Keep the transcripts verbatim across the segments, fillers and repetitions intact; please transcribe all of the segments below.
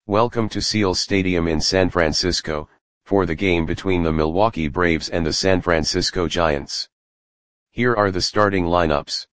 Welcome to Seal Stadium in San Francisco, for the game between the Milwaukee Braves and the San Francisco Giants. Here are the starting lineups.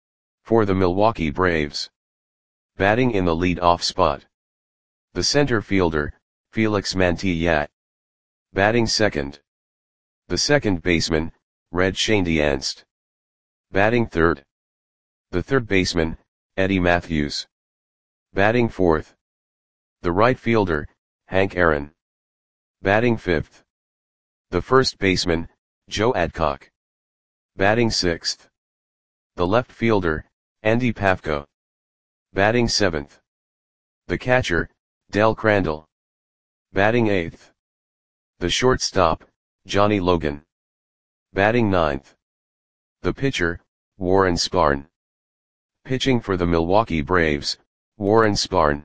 For the Milwaukee Braves. Batting in the lead-off spot. The center fielder, Felix Mantilla. Batting second. The second baseman, Red Schoendienst. Batting third. The third baseman, Eddie Mathews. Batting fourth. The right fielder, Hank Aaron. Batting fifth. The first baseman, Joe Adcock. Batting sixth. The left fielder, Andy Pafko. Batting seventh. The catcher, Del Crandall. Batting eighth. The shortstop, Johnny Logan. Batting ninth. The pitcher, Warren Spahn. Pitching for the Milwaukee Braves, Warren Spahn.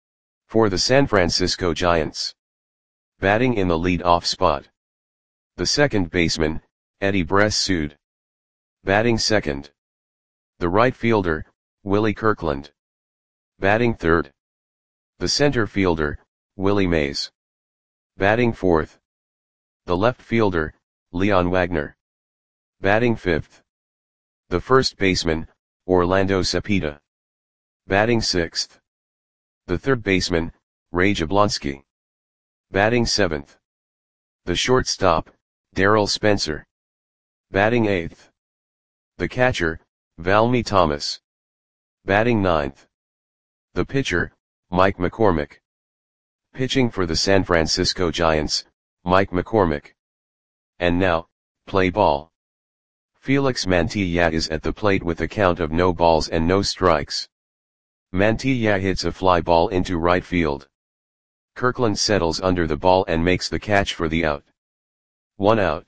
For the San Francisco Giants. Batting in the lead-off spot. The second baseman, Eddie Bressoud. Batting second. The right fielder, Willie Kirkland. Batting third. The center fielder, Willie Mays. Batting fourth. The left fielder, Leon Wagner. Batting fifth. The first baseman, Orlando Cepeda. Batting sixth. The third baseman, Ray Jablonski. Batting seventh. The shortstop, Darryl Spencer. Batting eighth. The catcher, Valmy Thomas. Batting ninth. The pitcher, Mike McCormick. Pitching for the San Francisco Giants, Mike McCormick. And now, play ball. Felix Mantilla is at the plate with a count of no balls and no strikes. Mantilla hits a fly ball into right field. Kirkland settles under the ball and makes the catch for the out. One out.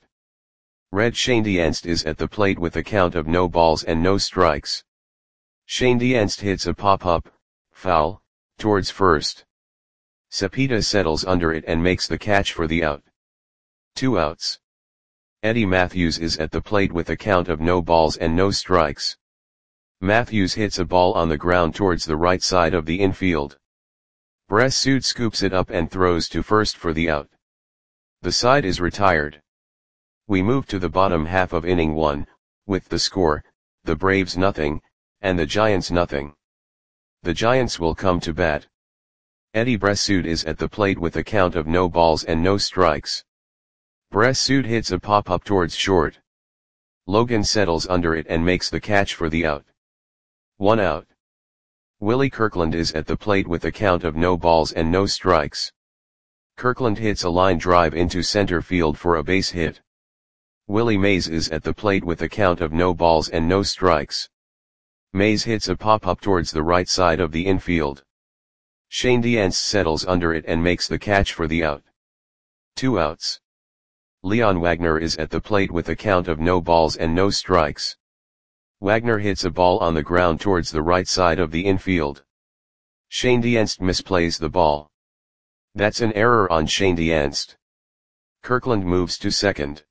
Red Schoendienst is at the plate with a count of no balls and no strikes. Schoendienst hits a pop-up, foul, towards first. Cepeda settles under it and makes the catch for the out. Two outs. Eddie Mathews is at the plate with a count of no balls and no strikes. Mathews hits a ball on the ground towards the right side of the infield. Bressoud scoops it up and throws to first for the out. The side is retired. We move to the bottom half of inning one, with the score, the Braves nothing, and the Giants nothing. The Giants will come to bat. Eddie Bressoud is at the plate with a count of no balls and no strikes. Bressoud hits a pop-up towards short. Logan settles under it and makes the catch for the out. One out. Willie Kirkland is at the plate with a count of no balls and no strikes. Kirkland hits a line drive into center field for a base hit. Willie Mays is at the plate with a count of no balls and no strikes. Mays hits a pop-up towards the right side of the infield. Schoendienst settles under it and makes the catch for the out. Two outs. Leon Wagner is at the plate with a count of no balls and no strikes. Wagner hits a ball on the ground towards the right side of the infield. Schoendienst misplays the ball. That's an error on Schoendienst. Kirkland moves to second.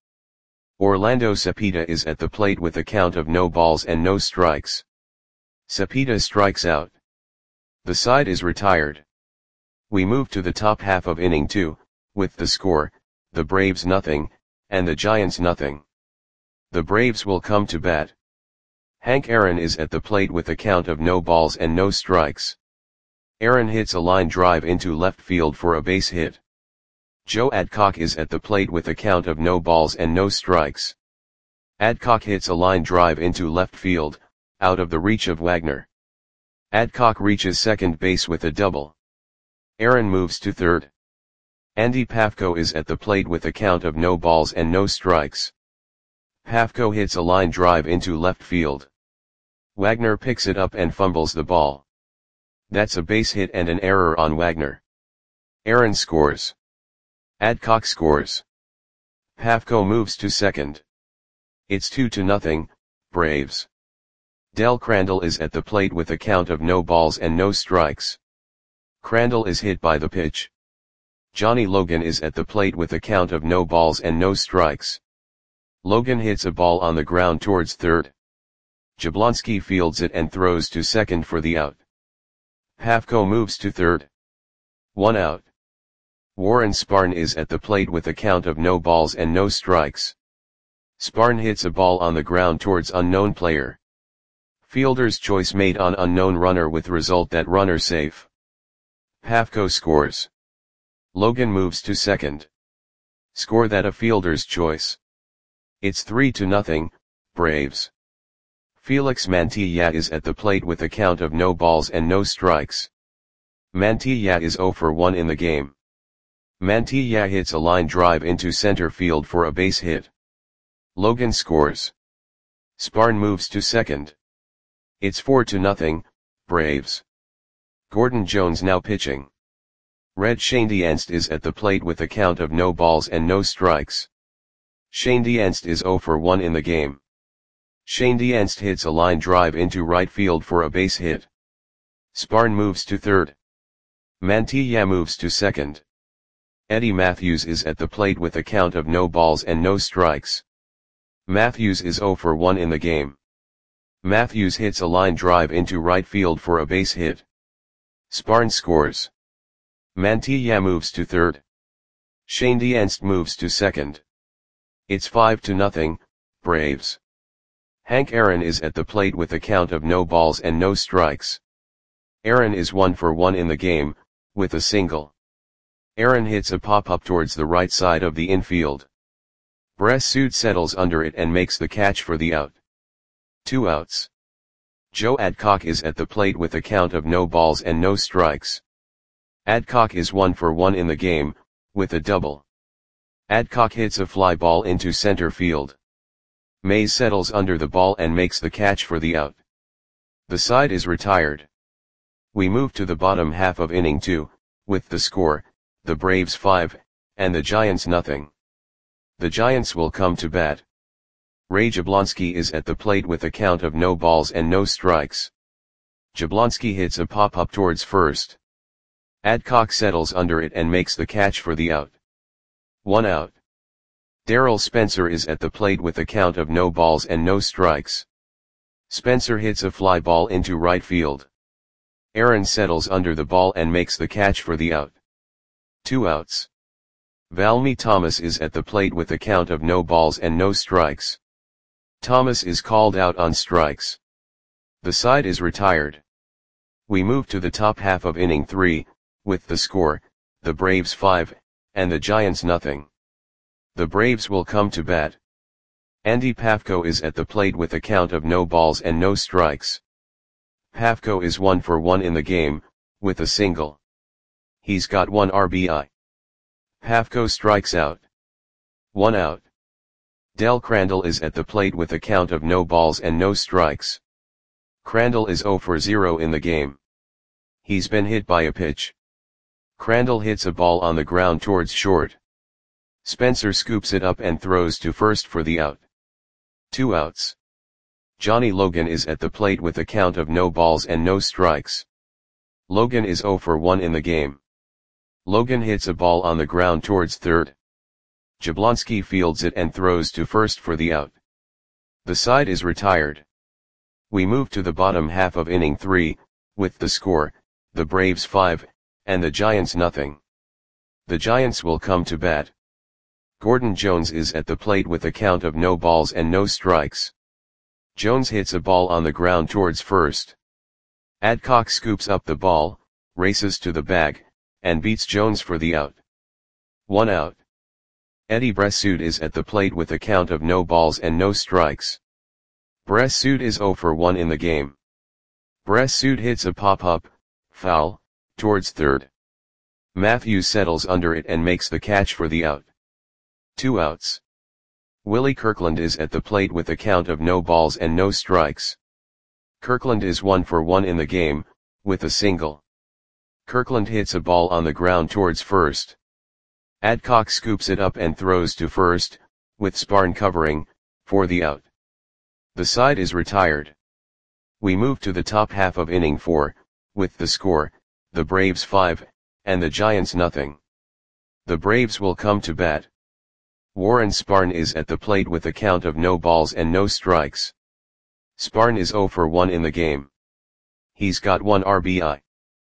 Orlando Cepeda is at the plate with a count of no balls and no strikes. Cepeda strikes out. The side is retired. We move to the top half of inning two, with the score, the Braves nothing, and the Giants nothing. The Braves will come to bat. Hank Aaron is at the plate with a count of no balls and no strikes. Aaron hits a line drive into left field for a base hit. Joe Adcock is at the plate with a count of no balls and no strikes. Adcock hits a line drive into left field, out of the reach of Wagner. Adcock reaches second base with a double. Aaron moves to third. Andy Pafko is at the plate with a count of no balls and no strikes. Pafko hits a line drive into left field. Wagner picks it up and fumbles the ball. That's a base hit and an error on Wagner. Aaron scores. Adcock scores. Pafko moves to second. It's two to nothing, Braves. Del Crandall is at the plate with a count of no balls and no strikes. Crandall is hit by the pitch. Johnny Logan is at the plate with a count of no balls and no strikes. Logan hits a ball on the ground towards third. Jablonski fields it and throws to second for the out. Pafko moves to third. One out. Warren Sparn is at the plate with a count of no balls and no strikes. Sparn hits a ball on the ground towards unknown player. Fielder's choice made on unknown runner with result that runner safe. Pafko scores. Logan moves to second. Score that a fielder's choice. It's three to nothing, Braves. Felix Mantilla is at the plate with a count of no balls and no strikes. Mantilla is zero for one in the game. Mantilla hits a line drive into center field for a base hit. Logan scores. Sparn moves to second. It's four to nothing, Braves. Gordon Jones now pitching. Red Schoendienst is at the plate with a count of no balls and no strikes. Schoendienst is zero for one in the game. Schoendienst hits a line drive into right field for a base hit. Sparn moves to third. Mantilla moves to second. Eddie Matthews is at the plate with a count of no balls and no strikes. Matthews is zero for one in the game. Matthews hits a line drive into right field for a base hit. Sparn scores. Mantilla moves to third. Schoendienst moves to second. It's five to nothing, Braves. Hank Aaron is at the plate with a count of no balls and no strikes. Aaron is one for one in the game, with a single. Aaron hits a pop-up towards the right side of the infield. Bressud settles under it and makes the catch for the out. Two outs. Joe Adcock is at the plate with a count of no balls and no strikes. Adcock is one for one in the game, with a double. Adcock hits a fly ball into center field. Mays settles under the ball and makes the catch for the out. The side is retired. We move to the bottom half of inning two, with the score, the Braves five, and the Giants nothing. The Giants will come to bat. Ray Jablonski is at the plate with a count of no balls and no strikes. Jablonski hits a pop-up towards first. Adcock settles under it and makes the catch for the out. One out. Darrell Spencer is at the plate with a count of no balls and no strikes. Spencer hits a fly ball into right field. Aaron settles under the ball and makes the catch for the out. Two outs. Valmy Thomas is at the plate with a count of no balls and no strikes. Thomas is called out on strikes. The side is retired. We move to the top half of inning three, with the score, the Braves five, and the Giants nothing. The Braves will come to bat. Andy Pafko is at the plate with a count of no balls and no strikes. Pafko is one for one in the game, with a single. He's got one R B I. Pafko strikes out. One out. Del Crandall is at the plate with a count of no balls and no strikes. Crandall is zero for zero in the game. He's been hit by a pitch. Crandall hits a ball on the ground towards short. Spencer scoops it up and throws to first for the out. Two outs. Johnny Logan is at the plate with a count of no balls and no strikes. Logan is zero for one in the game. Logan hits a ball on the ground towards third. Jablonski fields it and throws to first for the out. The side is retired. We move to the bottom half of inning three, with the score, the Braves five, and the Giants nothing. The Giants will come to bat. Gordon Jones is at the plate with a count of no balls and no strikes. Jones hits a ball on the ground towards first. Adcock scoops up the ball, races to the bag, and beats Jones for the out. One out. Eddie Bressud is at the plate with a count of no balls and no strikes. Bressud is zero for one in the game. Bressud hits a pop-up, foul, towards third. Matthews settles under it and makes the catch for the out. Two outs. Willie Kirkland is at the plate with a count of no balls and no strikes. Kirkland is one for one in the game, with a single. Kirkland hits a ball on the ground towards first. Adcock scoops it up and throws to first, with Sparn covering, for the out. The side is retired. We move to the top half of inning four, with the score, the Braves five, and the Giants nothing. The Braves will come to bat. Warren Sparn is at the plate with a count of no balls and no strikes. Sparn is zero for one in the game. He's got one R B I.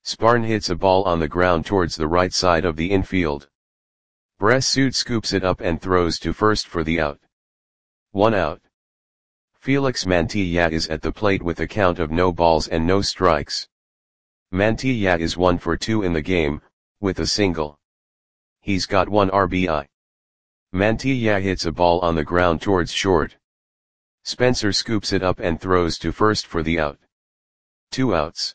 Sparn hits a ball on the ground towards the right side of the infield. Bressoud scoops it up and throws to first for the out. One out. Felix Mantilla is at the plate with a count of no balls and no strikes. Mantilla is one for two in the game, with a single. He's got one R B I. Mantilla hits a ball on the ground towards short. Spencer scoops it up and throws to first for the out. Two outs.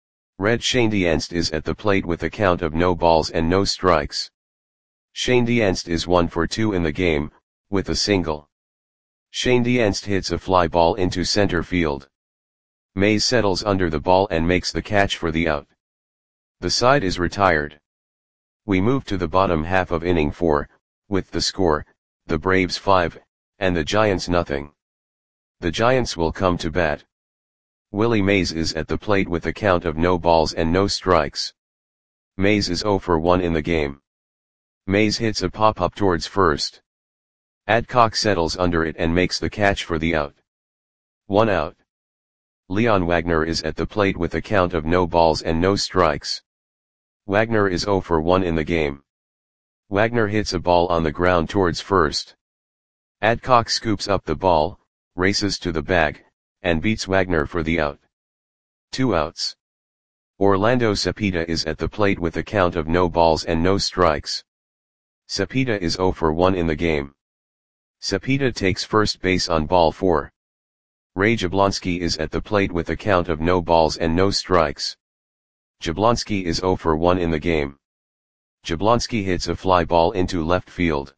Red Schoendienst is at the plate with a count of no balls and no strikes. Schoendienst is one for two in the game, with a single. Schoendienst hits a fly ball into center field. Mays settles under the ball and makes the catch for the out. The side is retired. We move to the bottom half of inning four, with the score, the Braves five, and the Giants nothing. The Giants will come to bat. Willie Mays is at the plate with a count of no balls and no strikes. Mays is oh for one in the game. Mays hits a pop-up towards first. Adcock settles under it and makes the catch for the out. One out. Leon Wagner is at the plate with a count of no balls and no strikes. Wagner is oh for one in the game. Wagner hits a ball on the ground towards first. Adcock scoops up the ball, races to the bag, and beats Wagner for the out. Two outs. Orlando Cepeda is at the plate with a count of no balls and no strikes. Cepeda is oh for one in the game. Cepeda takes first base on ball four. Ray Jablonski is at the plate with a count of no balls and no strikes. Jablonski is oh for one in the game. Jablonski hits a fly ball into left field.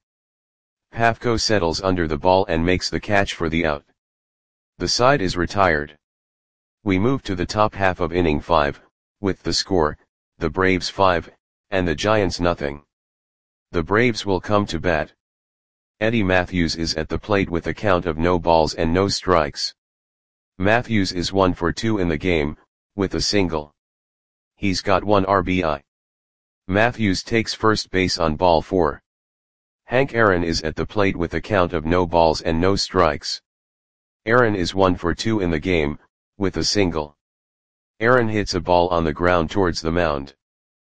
Pafko settles under the ball and makes the catch for the out. The side is retired. We move to the top half of inning five, with the score, the Braves five, and the Giants nothing. The Braves will come to bat. Eddie Matthews is at the plate with a count of no balls and no strikes. Matthews is one for two in the game, with a single. He's got one R B I. Matthews takes first base on ball four. Hank Aaron is at the plate with a count of no balls and no strikes. Aaron is one for two in the game, with a single. Aaron hits a ball on the ground towards the mound.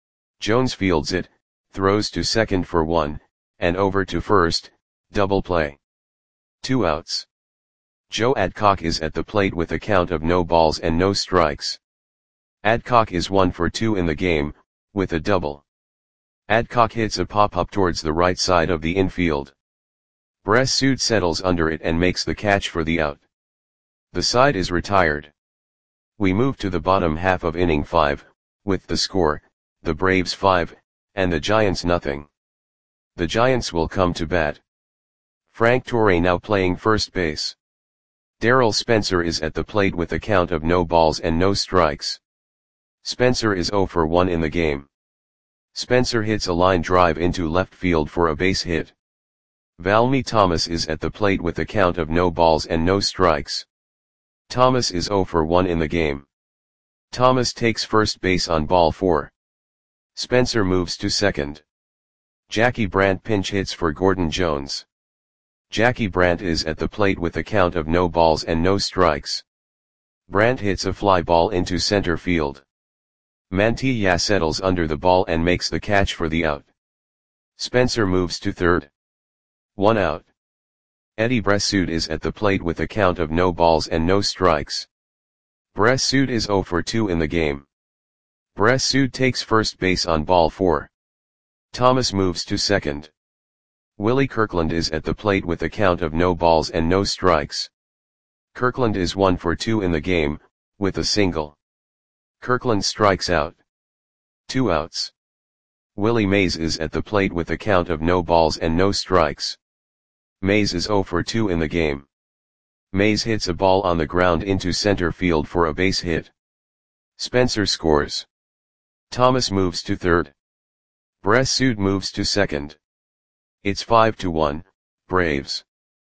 Jones fields it, throws to second for one, and over to first, double play. Two outs. Joe Adcock is at the plate with a count of no balls and no strikes. Adcock is one for two in the game, with a double. Adcock hits a pop-up towards the right side of the infield. Bressoud settles under it and makes the catch for the out. The side is retired. We move to the bottom half of inning five, with the score, the Braves five, and the Giants nothing. The Giants will come to bat. Frank Torre now playing first base. Darrell Spencer is at the plate with a count of no balls and no strikes. Spencer is oh for one in the game. Spencer hits a line drive into left field for a base hit. Valmy Thomas is at the plate with a count of no balls and no strikes. Thomas is oh for one in the game. Thomas takes first base on ball four. Spencer moves to second. Jackie Brandt pinch hits for Gordon Jones. Jackie Brandt is at the plate with a count of no balls and no strikes. Brandt hits a fly ball into center field. Mantilla settles under the ball and makes the catch for the out. Spencer moves to third. One out. Eddie Bressoud is at the plate with a count of no balls and no strikes. Bressoud is oh for two in the game. Bressoud takes first base on ball four. Thomas moves to second. Willie Kirkland is at the plate with a count of no balls and no strikes. Kirkland is one for two in the game, with a single. Kirkland strikes out. Two outs. Willie Mays is at the plate with a count of no balls and no strikes. Mays is oh for two in the game. Mays hits a ball on the ground into center field for a base hit. Spencer scores. Thomas moves to third. Bressoud moves to second. It's five to one, Braves.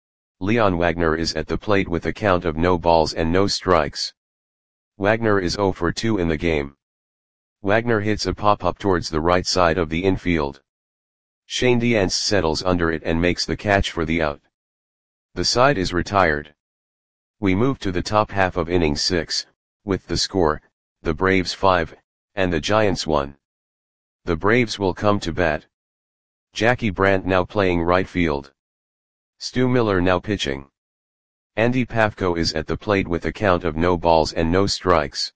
Leon Wagner is at the plate with a count of no balls and no strikes. Wagner is oh for two in the game. Wagner hits a pop-up towards the right side of the infield. Schoendienst settles under it and makes the catch for the out. The side is retired. We move to the top half of inning six, with the score, the Braves five, and the Giants one. The Braves will come to bat. Jackie Brandt now playing right field. Stu Miller now pitching. Andy Pafko is at the plate with a count of no balls and no strikes.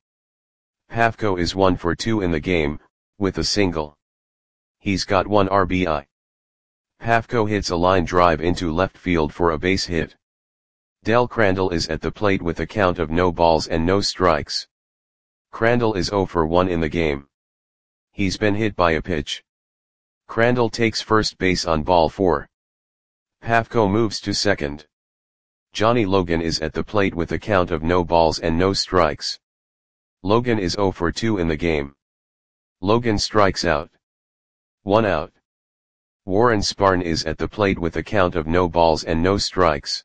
Pafko is one for two in the game, with a single. He's got one R B I. Pafko hits a line drive into left field for a base hit. Del Crandall is at the plate with a count of no balls and no strikes. Crandall is zero for one in the game. He's been hit by a pitch. Crandall takes first base on ball four. Pafko moves to second. Johnny Logan is at the plate with a count of no balls and no strikes. Logan is zero for two in the game. Logan strikes out. One out. Warren Sparn is at the plate with a count of no balls and no strikes.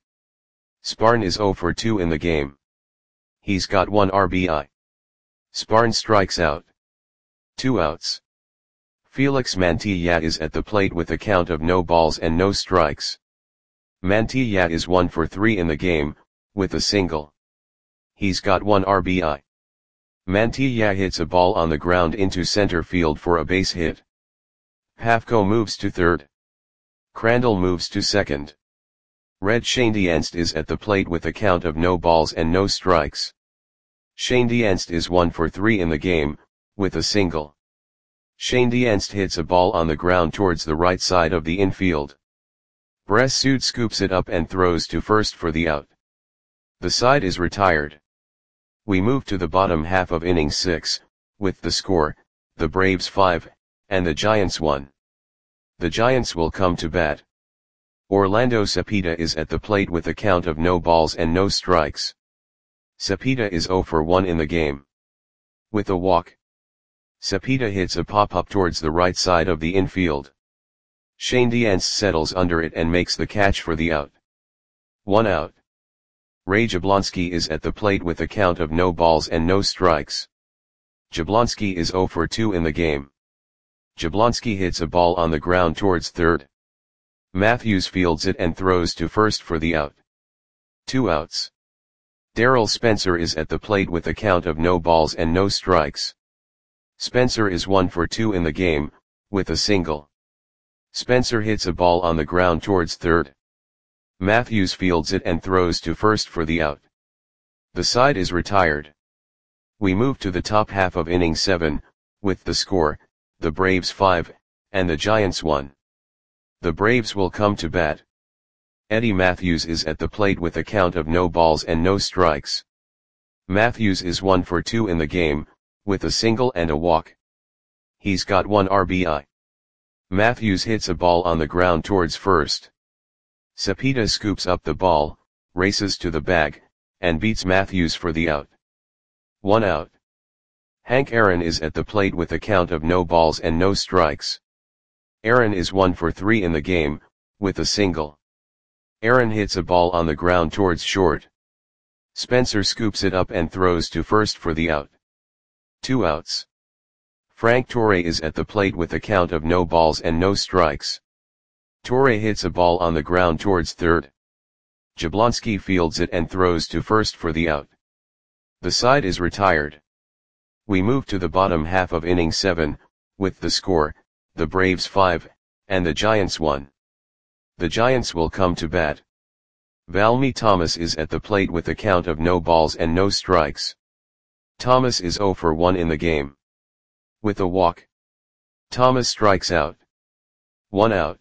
Sparn is zero for two in the game. He's got one R B I. Sparn strikes out. Two outs. Felix Mantilla is at the plate with a count of no balls and no strikes. Mantilla is one for three in the game, with a single. He's got one R B I. Mantilla hits a ball on the ground into center field for a base hit. Pafko moves to third. Crandall moves to second. Red Schoendienst is at the plate with a count of no balls and no strikes. Schoendienst is one for three in the game, with a single. Schoendienst hits a ball on the ground towards the right side of the infield. Bressud scoops it up and throws to first for the out. The side is retired. We move to the bottom half of inning six, with the score, the Braves five, and the Giants one. The Giants will come to bat. Orlando Cepeda is at the plate with a count of no balls and no strikes. Cepeda is zero for one in the game. With a walk. Cepeda hits a pop-up towards the right side of the infield. Schoendienst settles under it and makes the catch for the out. One out. Ray Jablonski is at the plate with a count of no balls and no strikes. Jablonski is zero for two in the game. Jablonski hits a ball on the ground towards third. Matthews fields it and throws to first for the out. Two outs. Darrell Spencer is at the plate with a count of no balls and no strikes. Spencer is one for two in the game, with a single. Spencer hits a ball on the ground towards third. Matthews fields it and throws to first for the out. The side is retired. We move to the top half of inning seven, with the score, the Braves five, and the Giants one. The Braves will come to bat. Eddie Matthews is at the plate with a count of no balls and no strikes. Matthews is one for two in the game, with a single and a walk. He's got one R B I. Matthews hits a ball on the ground towards first. Cepeda scoops up the ball, races to the bag, and beats Matthews for the out. One out. Hank Aaron is at the plate with a count of no balls and no strikes. Aaron is one for three in the game, with a single. Aaron hits a ball on the ground towards short. Spencer scoops it up and throws to first for the out. Two outs. Frank Torre is at the plate with a count of no balls and no strikes. Torre hits a ball on the ground towards third. Jablonski fields it and throws to first for the out. The side is retired. We move to the bottom half of inning seven, with the score, the Braves five, and the Giants one. The Giants will come to bat. Valmy Thomas is at the plate with a count of no balls and no strikes. Thomas is zero for one in the game. With a walk. Thomas strikes out. One out.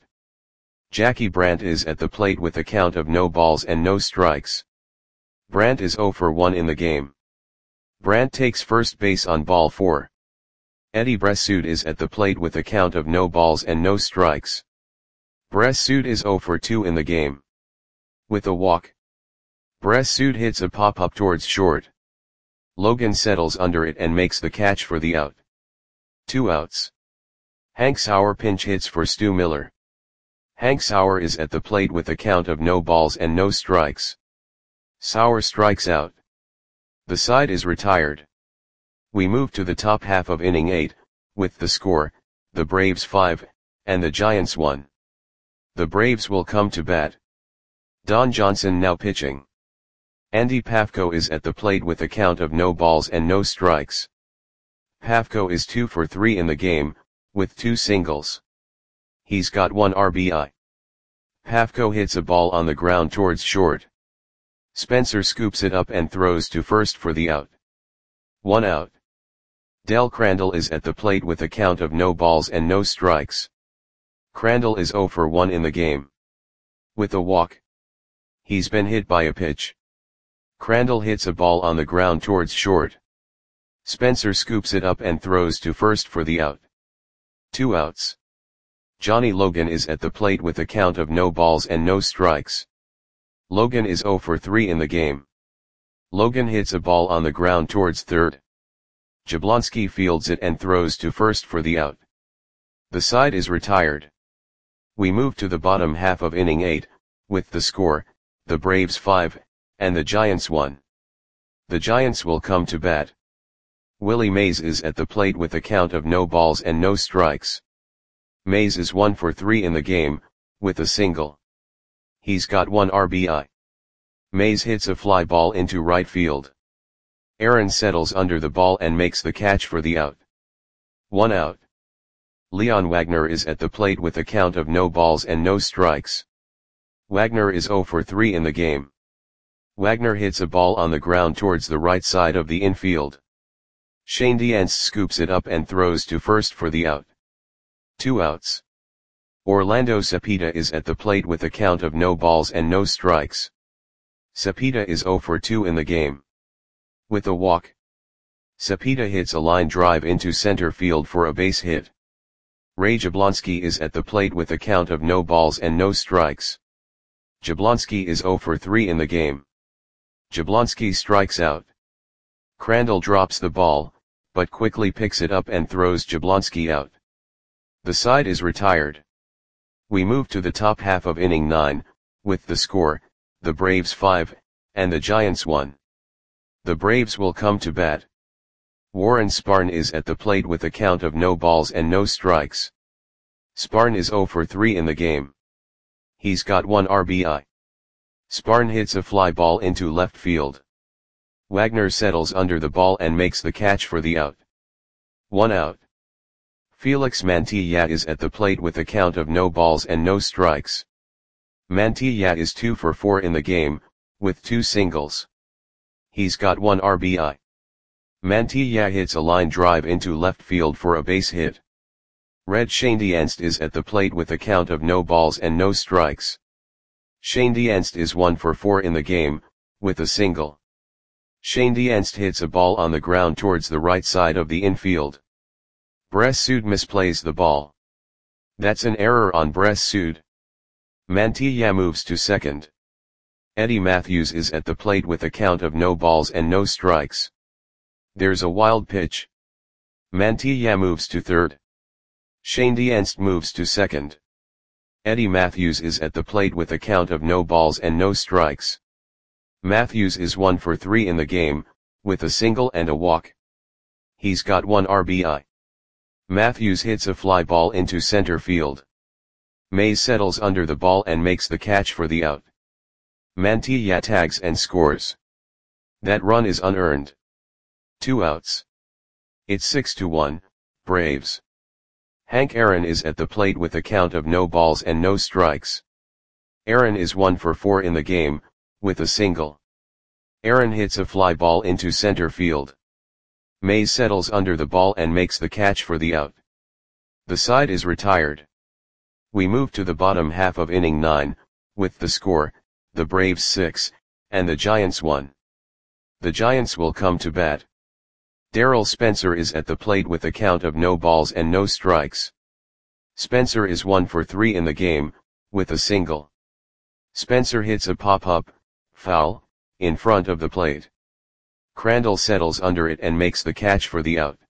Jackie Brandt is at the plate with a count of no balls and no strikes. Brandt is zero for one in the game. Brandt takes first base on ball four. Eddie Bressud is at the plate with a count of no balls and no strikes. Bressud is zero for two in the game. With a walk. Bressud hits a pop-up towards short. Logan settles under it and makes the catch for the out. Two outs. Hank Sauer pinch hits for Stu Miller. Hank Sauer is at the plate with a count of no balls and no strikes. Sauer strikes out. The side is retired. We move to the top half of inning eight, with the score, the Braves five, and the Giants one. The Braves will come to bat. Don Johnson now pitching. Andy Pafko is at the plate with a count of no balls and no strikes. Pavko is two for three in the game, with two singles. He's got one R B I. Pavko hits a ball on the ground towards short. Spencer scoops it up and throws to first for the out. One out. Del Crandall is at the plate with a count of no balls and no strikes. Crandall is zero for one in the game. With a walk. He's been hit by a pitch. Crandall hits a ball on the ground towards short. Spencer scoops it up and throws to first for the out. Two outs. Johnny Logan is at the plate with a count of no balls and no strikes. Logan is zero for three in the game. Logan hits a ball on the ground towards third. Jablonski fields it and throws to first for the out. The side is retired. We move to the bottom half of inning eight, with the score, the Braves five, and the Giants one. The Giants will come to bat. Willie Mays is at the plate with a count of no balls and no strikes. Mays is one for three in the game, with a single. He's got one R B I. Mays hits a fly ball into right field. Aaron settles under the ball and makes the catch for the out. One out. Leon Wagner is at the plate with a count of no balls and no strikes. Wagner is zero for three in the game. Wagner hits a ball on the ground towards the right side of the infield. Shane Diance scoops it up and throws to first for the out. Two outs. Orlando Cepeda is at the plate with a count of no balls and no strikes. Cepeda is zero for two in the game. With a walk. Cepeda hits a line drive into center field for a base hit. Ray Jablonski is at the plate with a count of no balls and no strikes. Jablonski is zero for three in the game. Jablonski strikes out. Crandall drops the ball, but quickly picks it up and throws Jablonski out. The side is retired. We move to the top half of inning nine, with the score, the Braves five, and the Giants one. The Braves will come to bat. Warren Spahn is at the plate with a count of no balls and no strikes. Spahn is zero for three in the game. He's got one R B I. Spahn hits a fly ball into left field. Wagner settles under the ball and makes the catch for the out. One out. Felix Mantilla is at the plate with a count of no balls and no strikes. Mantilla is two for four in the game, with two singles. He's got one R B I. Mantilla hits a line drive into left field for a base hit. Red Shane Dienst is at the plate with a count of no balls and no strikes. Shane Dienst is one for four in the game, with a single. Shane Dienst hits a ball on the ground towards the right side of the infield. Bress Sood misplays the ball. That's an error on Bress Sood. Mantilla moves to second. Eddie Matthews is at the plate with a count of no balls and no strikes. There's a wild pitch. Mantilla moves to third. Shane Dienst moves to second. Eddie Matthews is at the plate with a count of no balls and no strikes. Matthews is one for three in the game, with a single and a walk. He's got one R B I. Matthews hits a fly ball into center field. Mays settles under the ball and makes the catch for the out. Mantilla tags and scores. That run is unearned. Two outs. It's six to one, Braves. Hank Aaron is at the plate with a count of no balls and no strikes. Aaron is one for four in the game, with a single. Aaron hits a fly ball into center field. Mays settles under the ball and makes the catch for the out. The side is retired. We move to the bottom half of inning nine, with the score, the Braves six, and the Giants one. The Giants will come to bat. Darryl Spencer is at the plate with a count of no balls and no strikes. Spencer is one for three in the game, with a single. Spencer hits a pop-up, foul, in front of the plate. Crandall settles under it and makes the catch for the out.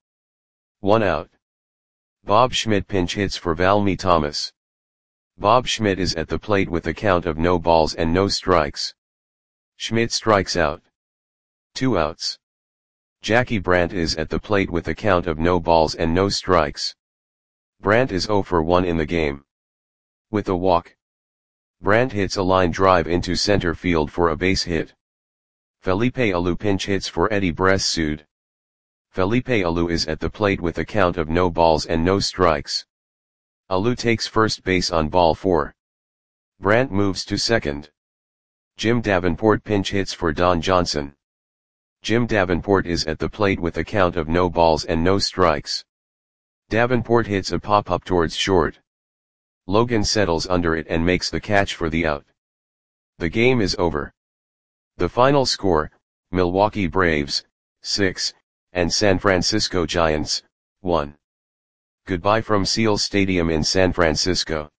One out. Bob Schmidt pinch hits for Valmy Thomas. Bob Schmidt is at the plate with a count of no balls and no strikes. Schmidt strikes out. Two outs. Jackie Brandt is at the plate with a count of no balls and no strikes. Brandt is zero for one in the game. With a walk. Brandt hits a line drive into center field for a base hit. Felipe Alou pinch hits for Eddie Bress Sood. Felipe Alou is at the plate with a count of no balls and no strikes. Alou takes first base on ball four. Brandt moves to second. Jim Davenport pinch hits for Don Johnson. Jim Davenport is at the plate with a count of no balls and no strikes. Davenport hits a pop-up towards short. Logan settles under it and makes the catch for the out. The game is over. The final score, Milwaukee Braves, six, and San Francisco Giants, one. Goodbye from Seal Stadium in San Francisco.